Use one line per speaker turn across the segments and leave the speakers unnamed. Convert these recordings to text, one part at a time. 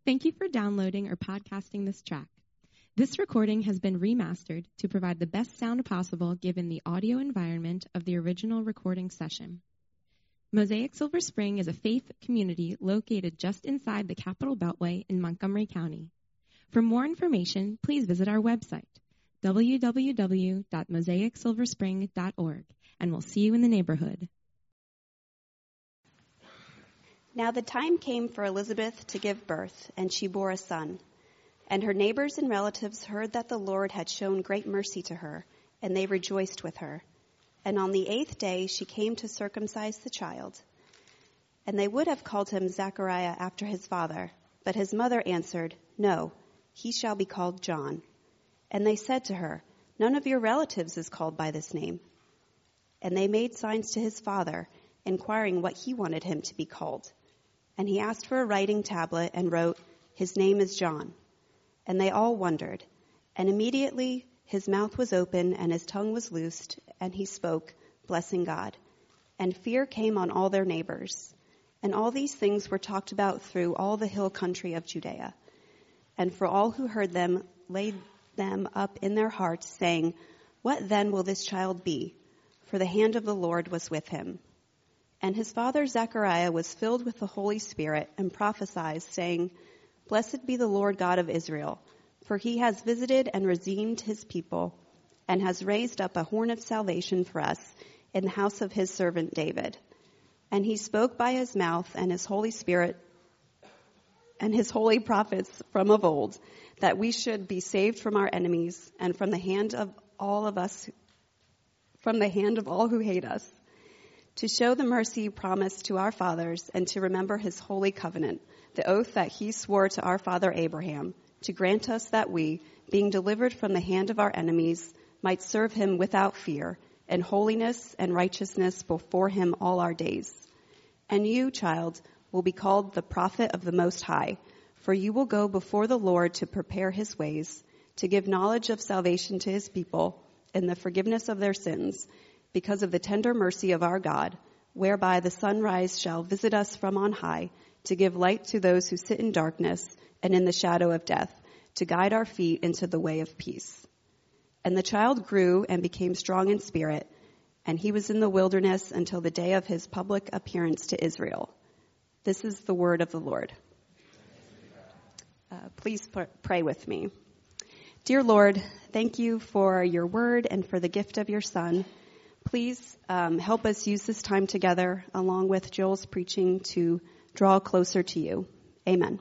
Thank you for downloading or podcasting this track. This recording has been remastered to provide the best sound possible given the audio environment of the original recording session. Mosaic Silver Spring is a faith community located just inside the Capitol Beltway in Montgomery County. For more information, please visit our website, www.mosaicsilverspring.org, and we'll see you in the neighborhood.
Now the time came for Elizabeth to give birth, and she bore a son. And her neighbors and relatives heard that the Lord had shown great mercy to her, and they rejoiced with her. And on the 8th day she came to circumcise the child. And they would have called him Zechariah after his father, but his mother answered, "No, he shall be called John." And they said to her, "None of your relatives is called by this name." And they made signs to his father, inquiring what he wanted him to be called. And he asked for a writing tablet and wrote, "His name is John." And they all wondered. And immediately his mouth was open and his tongue was loosed, and he spoke, blessing God. And fear came on all their neighbors. And all these things were talked about through all the hill country of Judea. And for all who heard them laid them up in their hearts, saying, "What then will this child be?" For the hand of the Lord was with him. And his father Zechariah was filled with the Holy Spirit and prophesied, saying, "Blessed be the Lord God of Israel, for he has visited and redeemed his people, and has raised up a horn of salvation for us in the house of his servant David. And he spoke by his mouth and his Holy Spirit and his holy prophets from of old, that we should be saved from our enemies and from the hand of all who hate us, to show the mercy promised to our fathers, and to remember his holy covenant, the oath that he swore to our father Abraham, to grant us that we, being delivered from the hand of our enemies, might serve him without fear, in holiness and righteousness before him all our days. And you, child, will be called the prophet of the Most High, for you will go before the Lord to prepare his ways, to give knowledge of salvation to his people, and the forgiveness of their sins, because of the tender mercy of our God, whereby the sunrise shall visit us from on high, to give light to those who sit in darkness and in the shadow of death, to guide our feet into the way of peace." And the child grew and became strong in spirit, and he was in the wilderness until the day of his public appearance to Israel. This is the word of the Lord. Please pray with me. Dear Lord, thank you for your word and for the gift of your Son. Please help us use this time together, along with Joel's preaching, to draw closer to you. Amen.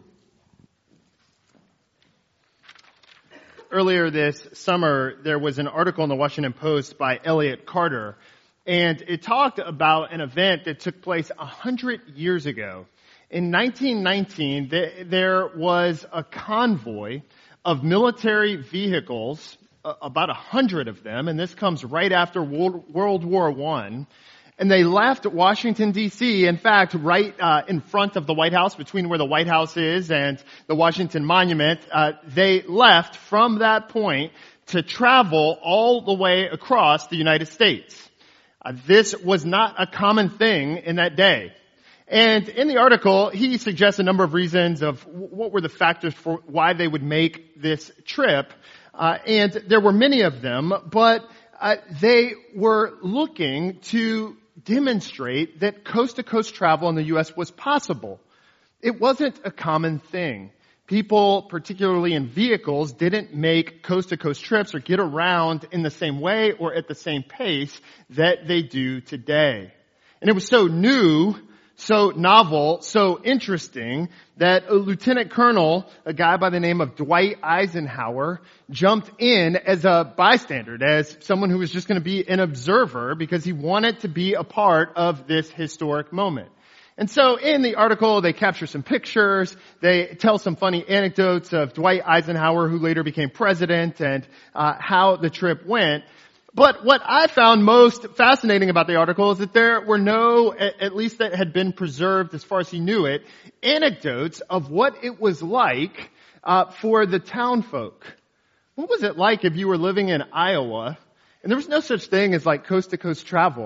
Earlier this summer, there was an article in the Washington Post by Elliot Carter, and it talked about an event that took place 100 years ago. In 1919, there was a convoy of military vehicles, about 100 of them, and this comes right after World War I. And they left Washington, D.C., in fact, right in front of the White House, between where the White House is and the Washington Monument. They left from that point to travel all the way across the United States. This was not a common thing in that day. And in the article, he suggests a number of reasons of what were the factors for why they would make this trip. And there were many of them, but they were looking to demonstrate that coast-to-coast travel in the U.S. was possible. It wasn't a common thing. People, particularly in vehicles, didn't make coast-to-coast trips or get around in the same way or at the same pace that they do today. And it was so new, so novel, so interesting that a lieutenant colonel, a guy by the name of Dwight Eisenhower, jumped in as a bystander, as someone who was just going to be an observer because he wanted to be a part of this historic moment. And so in the article, they capture some pictures, they tell some funny anecdotes of Dwight Eisenhower, who later became president, and how the trip went. But what I found most fascinating about the article is that there were no, at least that had been preserved as far as he knew it, anecdotes of what it was like for the town folk. What was it like if you were living in Iowa and there was no such thing as like coast to coast travel,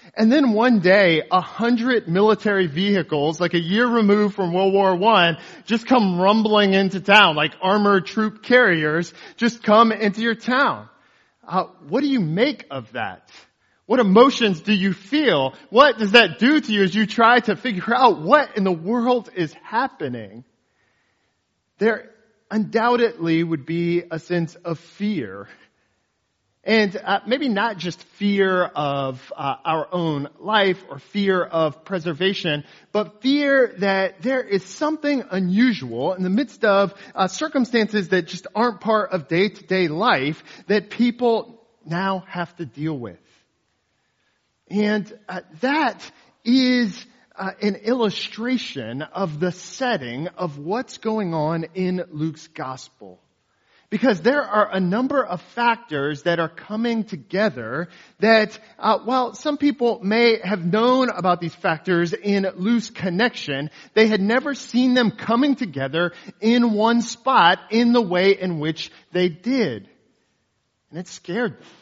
And then one day, 100 military vehicles, like a year removed from World War I, just come rumbling into town, like armored troop carriers, just come into your town. What do you make of that? What emotions do you feel? What does that do to you as you try to figure out what in the world is happening? There undoubtedly would be a sense of fear. And maybe not just fear of our own life or fear of preservation, but fear that there is something unusual in the midst of circumstances that just aren't part of day-to-day life that people now have to deal with. And that is an illustration of the setting of what's going on in Luke's gospel. Because there are a number of factors that are coming together that, while some people may have known about these factors in loose connection, they had never seen them coming together in one spot in the way in which they did. And it scared them.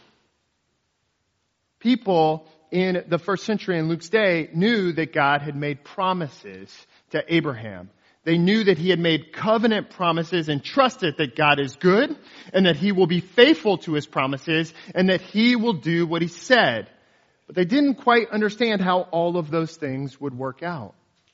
People in the first century in Luke's day knew that God had made promises to Abraham. They knew that he had made covenant promises and trusted that God is good and that he will be faithful to his promises and that he will do what he said. But they didn't quite understand how all of those things would work out.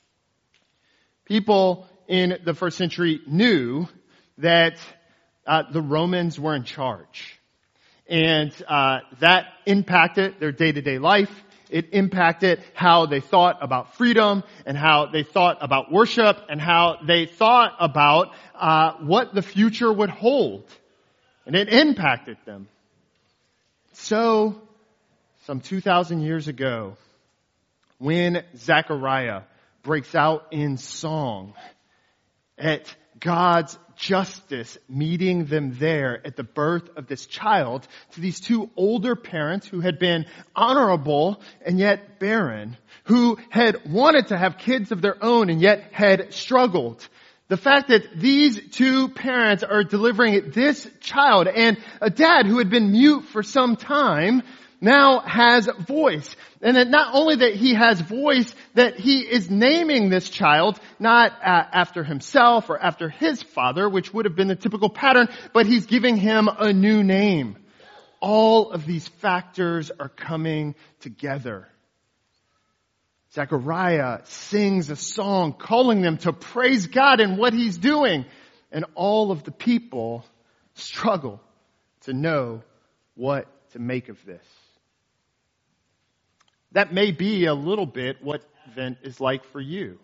People in the first century knew that the Romans were in charge. And that impacted their day-to-day life. It impacted how they thought about freedom and how they thought about worship and how they thought about what the future would hold. And it impacted them. So, some 2,000 years ago, when Zechariah breaks out in song at God's justice meeting them there at the birth of this child to these two older parents who had been honorable and yet barren, who had wanted to have kids of their own and yet had struggled. The fact that these two parents are delivering this child and a dad who had been mute for some time now has voice. And that not only that he has voice, that he is naming this child not after himself or after his father, which would have been the typical pattern, but he's giving him a new name. All of these factors are coming together. Zechariah sings a song calling them to praise God in what he's doing. And all of the people struggle to know what to make of this. That may be a little bit what Advent is like for you.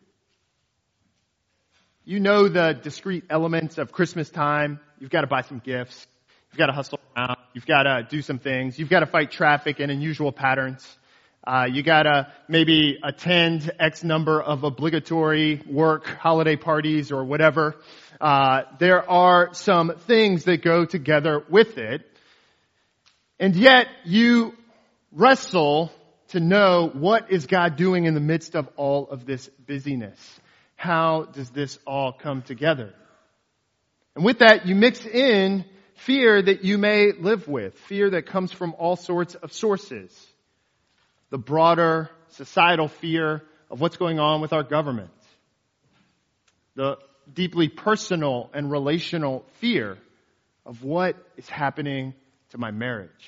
You know the discrete elements of Christmas time. You've got to buy some gifts. You've got to hustle around. You've got to do some things. You've got to fight traffic in unusual patterns. You got to maybe attend X number of obligatory work, holiday parties, or whatever. There are some things that go together with it. And yet you wrestle to know what is God doing in the midst of all of this busyness. How does this all come together? And with that, you mix in fear that you may live with, fear that comes from all sorts of sources. The broader societal fear of what's going on with our government. The deeply personal and relational fear of what is happening to my marriage.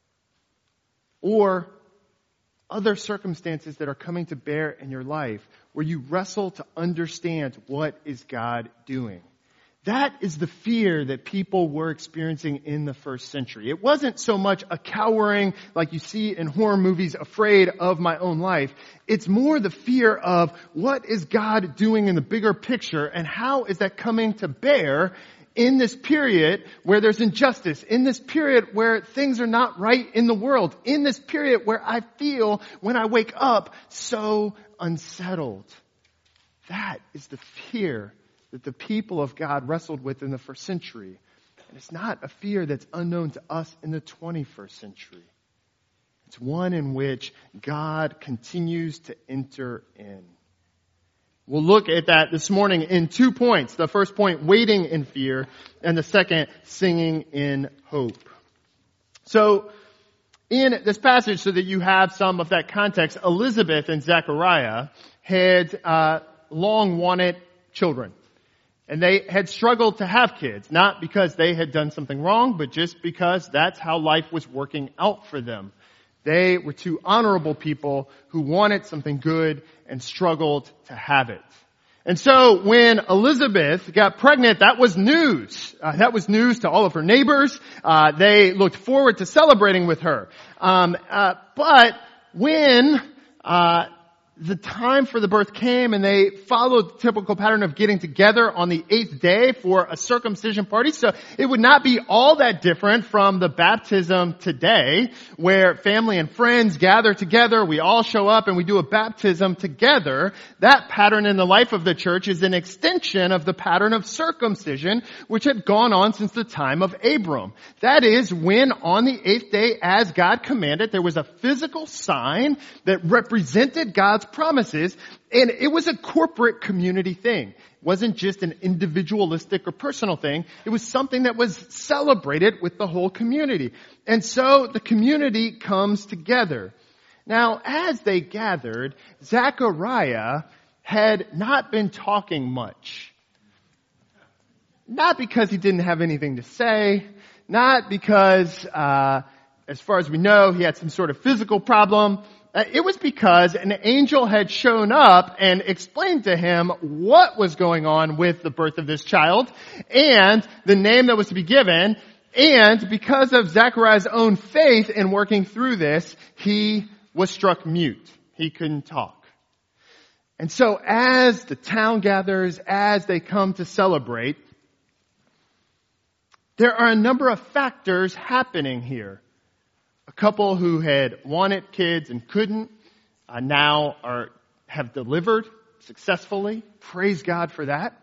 Or other circumstances that are coming to bear in your life where you wrestle to understand what is God doing. That is the fear that people were experiencing in the first century. It wasn't so much a cowering like you see in horror movies, afraid of my own life. It's more the fear of what is God doing in the bigger picture and how is that coming to bear in this period where there's injustice, in this period where things are not right in the world, in this period where I feel when I wake up so unsettled. That is the fear that the people of God wrestled with in the first century. And it's not a fear that's unknown to us in the 21st century. It's one in which God continues to enter in. We'll look at that this morning in 2 points. The first point, waiting in fear, and the second, singing in hope. So, In this passage, so that you have some of that context, Elizabeth and Zechariah had long wanted children. And they had struggled to have kids, not because they had done something wrong, but just because that's how life was working out for them. They were two honorable people who wanted something good and struggled to have it. And so when Elizabeth got pregnant, that was news. That was news to all of her neighbors. They looked forward to celebrating with her. But when the time for the birth came and they followed the typical pattern of getting together on the 8th day for a circumcision party. So it would not be all that different from the baptism today where family and friends gather together. We all show up and we do a baptism together. That pattern in the life of the church is an extension of the pattern of circumcision which had gone on since the time of Abram. That is when on the 8th day, as God commanded, there was a physical sign that represented God's promises, and it was a corporate community thing. It wasn't just an individualistic or personal thing. It was something that was celebrated with the whole community. And so the community comes together. Now, as they gathered, Zechariah had not been talking much. Not because he didn't have anything to say, not because, as far as we know, he had some sort of physical problem. It was because an angel had shown up and explained to him what was going on with the birth of this child and the name that was to be given. And because of Zechariah's own faith in working through this, he was struck mute. He couldn't talk. And so as the town gathers, as they come to celebrate, there are a number of factors happening here. A couple who had wanted kids and couldn't now have delivered successfully. Praise God for that.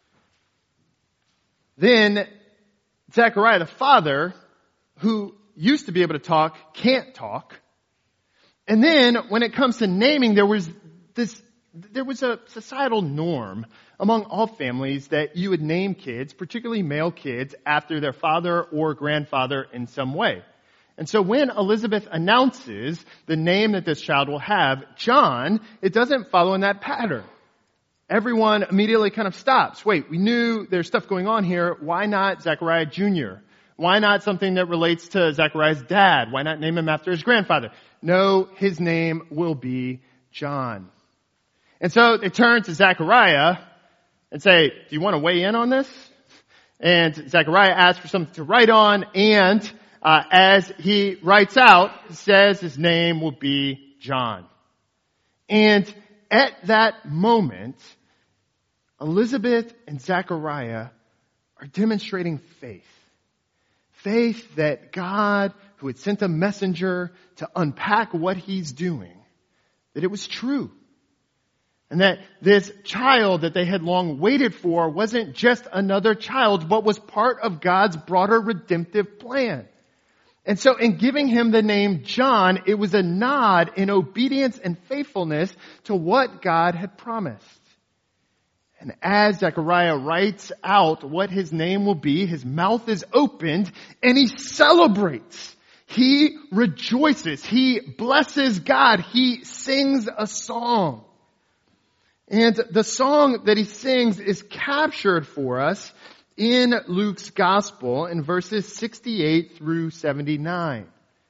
Then Zechariah, the father, who used to be able to talk, can't talk. And then when it comes to naming, there was a societal norm among all families that you would name kids, particularly male kids, after their father or grandfather in some way. And so when Elizabeth announces the name that this child will have, John, it doesn't follow in that pattern. Everyone immediately kind of stops. Wait, we knew there's stuff going on here. Why not Zechariah Jr.? Why not something that relates to Zechariah's dad? Why not name him after his grandfather? No, his name will be John. And so they turn to Zechariah and say, do you want to weigh in on this? And Zechariah asks for something to write on, and as he writes out, he says his name will be John. And at that moment, Elizabeth and Zechariah are demonstrating faith. Faith that God, who had sent a messenger to unpack what he's doing, that it was true. And that this child that they had long waited for wasn't just another child, but was part of God's broader redemptive plan. And so in giving him the name John, it was a nod in obedience and faithfulness to what God had promised. And as Zechariah writes out what his name will be, his mouth is opened and he celebrates. He rejoices. He blesses God. He sings a song. And the song that he sings is captured for us in Luke's Gospel in verses 68 through 79.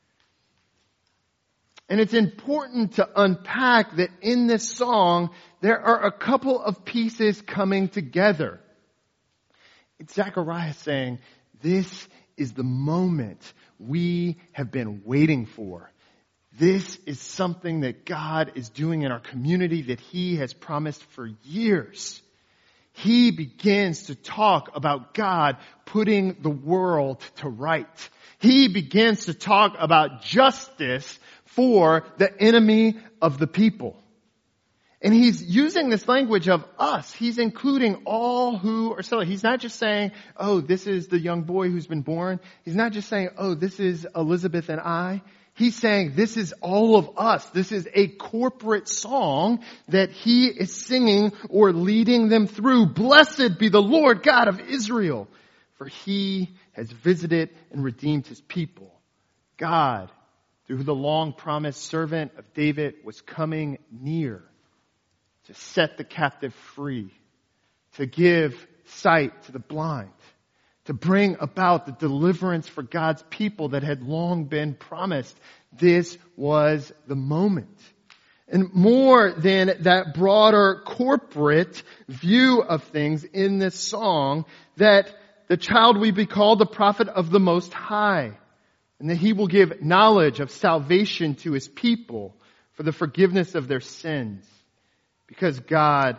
And it's important to unpack that in this song, there are a couple of pieces coming together. It's Zechariah saying, this is the moment we have been waiting for. This is something that God is doing in our community that he has promised for years. He begins to talk about God putting the world to right. He begins to talk about justice for the enemy of the people. And he's using this language of us. He's including all who are celebrating. He's not just saying, oh, this is the young boy who's been born. He's not just saying, oh, this is Elizabeth and I. He's saying this is all of us. This is a corporate song that he is singing or leading them through. Blessed be the Lord God of Israel, for he has visited and redeemed his people. God through who the long-promised servant of David was coming near to set the captive free, to give sight to the blind, to bring about the deliverance for God's people that had long been promised. This was the moment. And more than that broader corporate view of things in this song, that the child will be called the prophet of the Most High, and that he will give knowledge of salvation to his people for the forgiveness of their sins, because God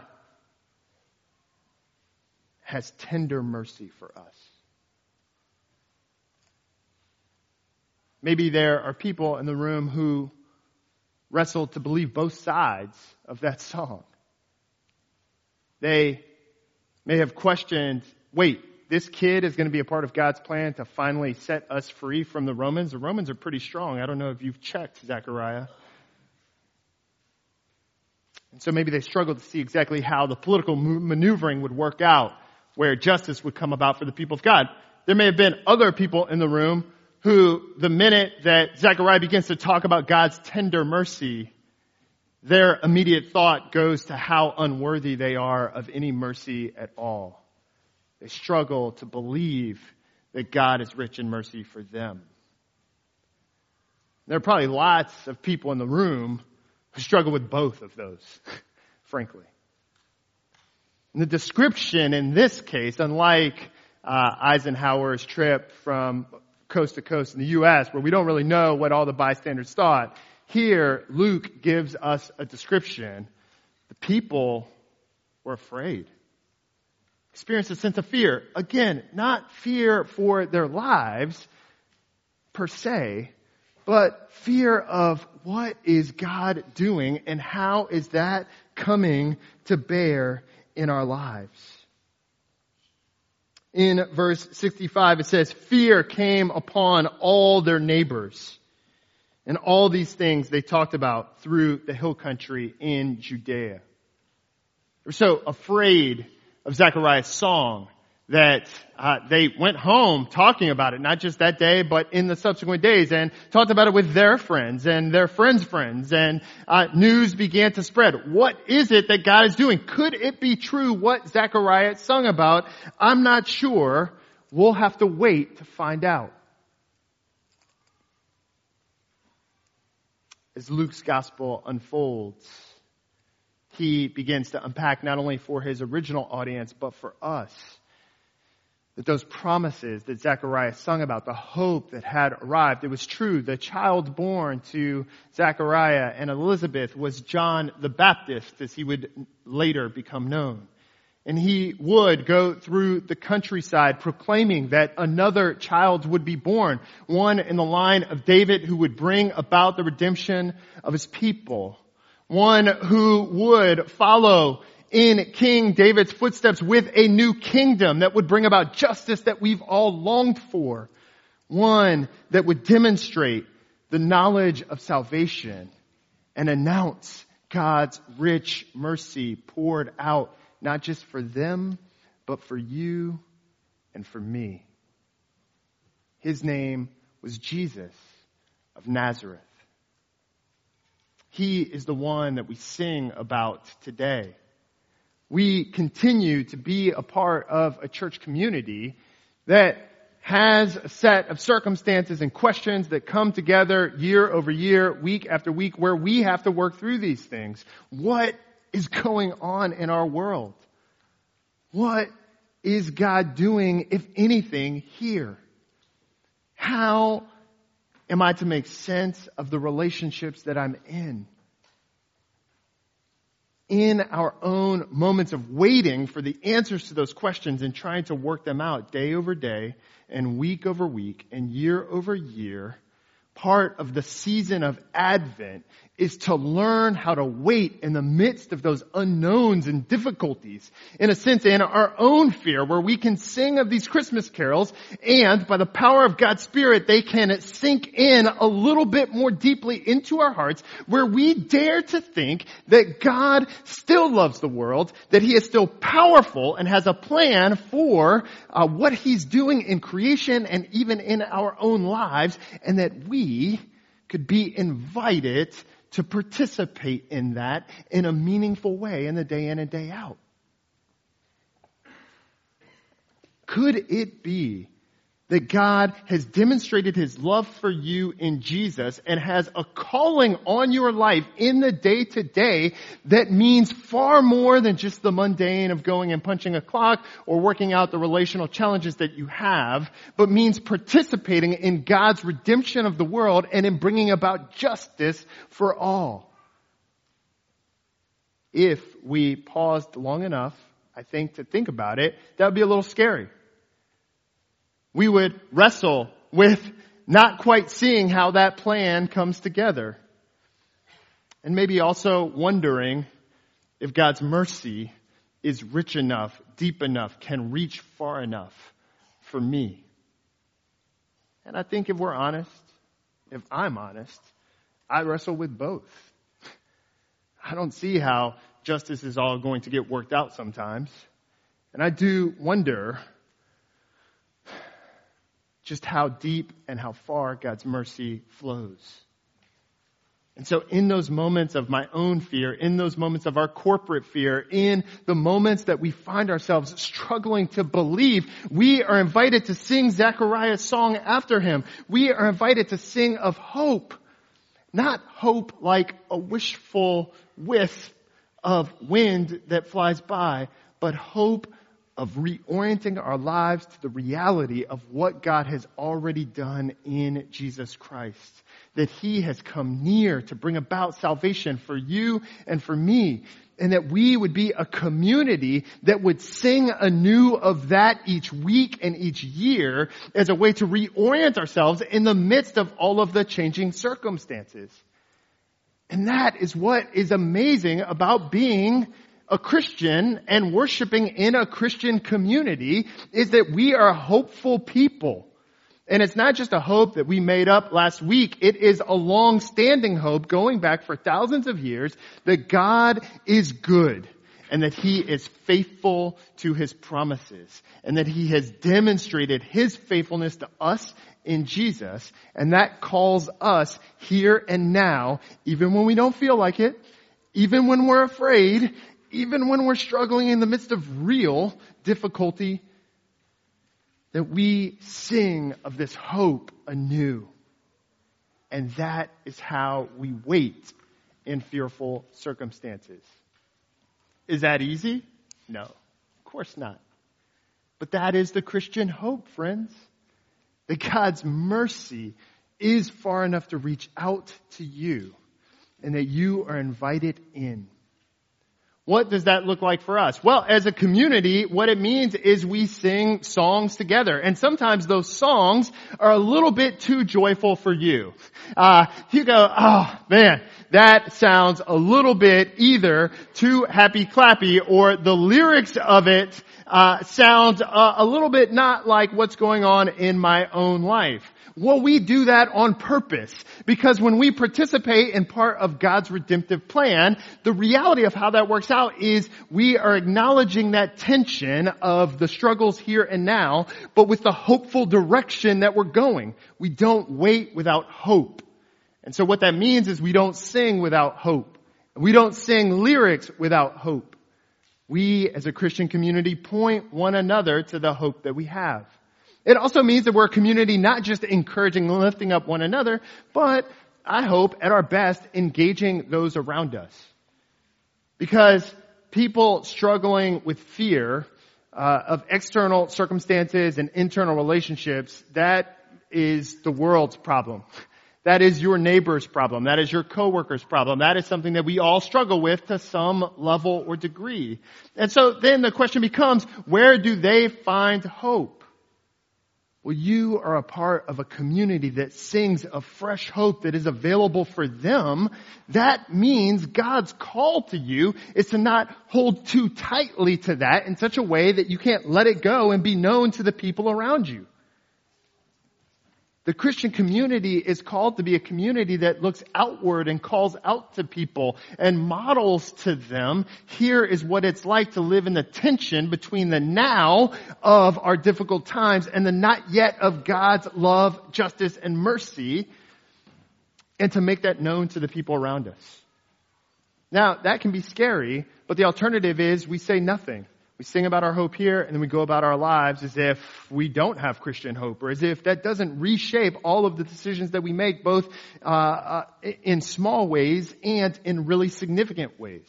has tender mercy for us. Maybe there are people in the room who wrestle to believe both sides of that song. They may have questioned, wait, this kid is going to be a part of God's plan to finally set us free from the Romans? The Romans are pretty strong. I don't know if you've checked, Zechariah. And so maybe they struggle to see exactly how the political maneuvering would work out, where justice would come about for the people of God. There may have been other people in the room who, the minute that Zechariah begins to talk about God's tender mercy, their immediate thought goes to how unworthy they are of any mercy at all. They struggle to believe that God is rich in mercy for them. There are probably lots of people in the room who struggle with both of those, frankly. And the description in this case, unlike Eisenhower's trip from coast to coast in the U.S., where we don't really know what all the bystanders thought, here Luke gives us a description. The people were afraid. Experienced a sense of fear. Again, not fear for their lives per se, but fear of what is God doing and how is that coming to bear in our lives. In verse 65 it says, fear came upon all their neighbors. And all these things they talked about through the hill country in Judea. They were so afraid of Zechariah's song that they went home talking about it, not just that day, but in the subsequent days, and talked about it with their friends and their friends' friends, and news began to spread. What is it that God is doing? Could it be true what Zechariah sung about? I'm not sure. We'll have to wait to find out. As Luke's gospel unfolds, he begins to unpack not only for his original audience, but for us, that those promises that Zechariah sung about, the hope that had arrived, it was true. The child born to Zechariah and Elizabeth was John the Baptist, as he would later become known. And he would go through the countryside proclaiming that another child would be born, one in the line of David who would bring about the redemption of his people. One who would follow in King David's footsteps with a new kingdom that would bring about justice that we've all longed for. One that would demonstrate the knowledge of salvation and announce God's rich mercy poured out, not just for them, but for you and for me. His name was Jesus of Nazareth. He is the one that we sing about today. We continue to be a part of a church community that has a set of circumstances and questions that come together year over year, week after week, where we have to work through these things. What is going on in our world? What is God doing, if anything, here? How am I to make sense of the relationships that I'm in? In our own moments of waiting for the answers to those questions and trying to work them out day over day and week over week and year over year, part of the season of Advent is to learn how to wait in the midst of those unknowns and difficulties. In a sense, in our own fear, where we can sing of these Christmas carols, and by the power of God's Spirit, they can sink in a little bit more deeply into our hearts, where we dare to think that God still loves the world, that He is still powerful and has a plan for what He's doing in creation and even in our own lives, and that we could be invited to participate in that in a meaningful way in the day in and day out? Could it be that God has demonstrated his love for you in Jesus and has a calling on your life in the day-to-day that means far more than just the mundane of going and punching a clock or working out the relational challenges that you have, but means participating in God's redemption of the world and in bringing about justice for all? If we paused long enough, I think, to think about it, that would be a little scary. We would wrestle with not quite seeing how that plan comes together. And maybe also wondering if God's mercy is rich enough, deep enough, can reach far enough for me. And I think if we're honest, if I'm honest, I wrestle with both. I don't see how justice is all going to get worked out sometimes. And I do wonder just how deep and how far God's mercy flows. And so in those moments of my own fear, in those moments of our corporate fear, in the moments that we find ourselves struggling to believe, we are invited to sing Zechariah's song after him. We are invited to sing of hope. Not hope like a wishful whiff of wind that flies by, but hope of reorienting our lives to the reality of what God has already done in Jesus Christ. That he has come near to bring about salvation for you and for me. And that we would be a community that would sing anew of that each week and each year as a way to reorient ourselves in the midst of all of the changing circumstances. And that is what is amazing about being a Christian and worshiping in a Christian community, is that we are hopeful people. And it's not just a hope that we made up last week. It is a long-standing hope going back for thousands of years that God is good and that he is faithful to his promises and that he has demonstrated his faithfulness to us in Jesus. And that calls us here and now, even when we don't feel like it, even when we're afraid, even when we're struggling in the midst of real difficulty, that we sing of this hope anew. And that is how we wait in fearful circumstances. Is that easy? No, of course not. But that is the Christian hope, friends. That God's mercy is far enough to reach out to you and that you are invited in. What does that look like for us? Well, as a community, what it means is we sing songs together. And sometimes those songs are a little bit too joyful for you. You go, oh man, that sounds a little bit either too happy clappy, or the lyrics of it sound a little bit not like what's going on in my own life. Well, we do that on purpose, because when we participate in part of God's redemptive plan, the reality of how that works out is we are acknowledging that tension of the struggles here and now, but with the hopeful direction that we're going. We don't wait without hope. And so what that means is we don't sing without hope. We don't sing lyrics without hope. We, as a Christian community, point one another to the hope that we have. It also means that we're a community not just encouraging and lifting up one another, but I hope at our best engaging those around us. Because people struggling with fear of external circumstances and internal relationships, that is the world's problem. That is your neighbor's problem. That is your coworker's problem. That is something that we all struggle with to some level or degree. And so then the question becomes, where do they find hope? Well, you are a part of a community that sings a fresh hope that is available for them. That means God's call to you is to not hold too tightly to that in such a way that you can't let it go and be known to the people around you. The Christian community is called to be a community that looks outward and calls out to people and models to them. Here is what it's like to live in the tension between the now of our difficult times and the not yet of God's love, justice, and mercy. and to make that known to the people around us. Now, that can be scary, but the alternative is we say nothing. We sing about our hope here, and then we go about our lives as if we don't have Christian hope, or as if that doesn't reshape all of the decisions that we make, both in small ways and in really significant ways.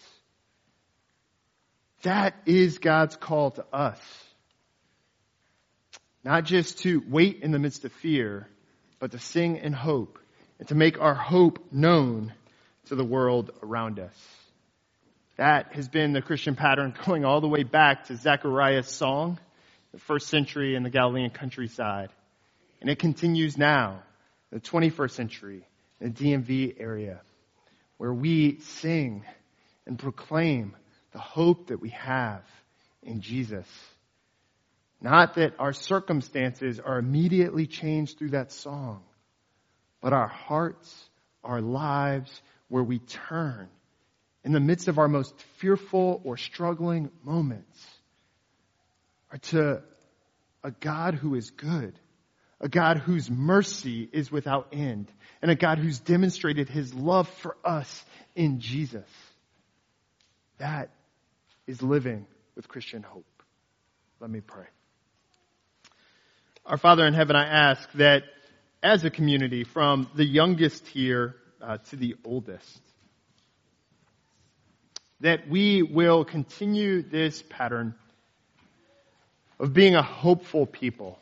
That is God's call to us. Not just to wait in the midst of fear, but to sing in hope, and to make our hope known to the world around us. That has been the Christian pattern going all the way back to Zechariah's song, the first century in the Galilean countryside. And it continues now, the 21st century, in the DMV area, where we sing and proclaim the hope that we have in Jesus. Not that our circumstances are immediately changed through that song, but our hearts, our lives, where we turn in the midst of our most fearful or struggling moments, are to a God who is good, a God whose mercy is without end, and a God who's demonstrated his love for us in Jesus. That is living with Christian hope. Let me pray. Our Father in heaven, I ask that as a community, from the youngest here to the oldest, that we will continue this pattern of being a hopeful people.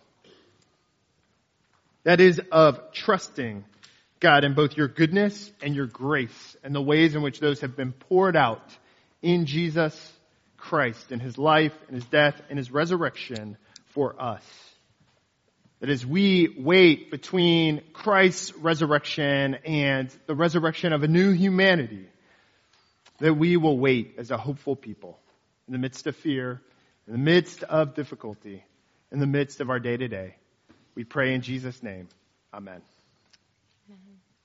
That is, of trusting God in both your goodness and your grace and the ways in which those have been poured out in Jesus Christ, in his life, in his death, and his resurrection for us. That as we wait between Christ's resurrection and the resurrection of a new humanity, that we will wait as a hopeful people in the midst of fear, in the midst of difficulty, in the midst of our day-to-day. We pray in Jesus' name. Amen.
Amen.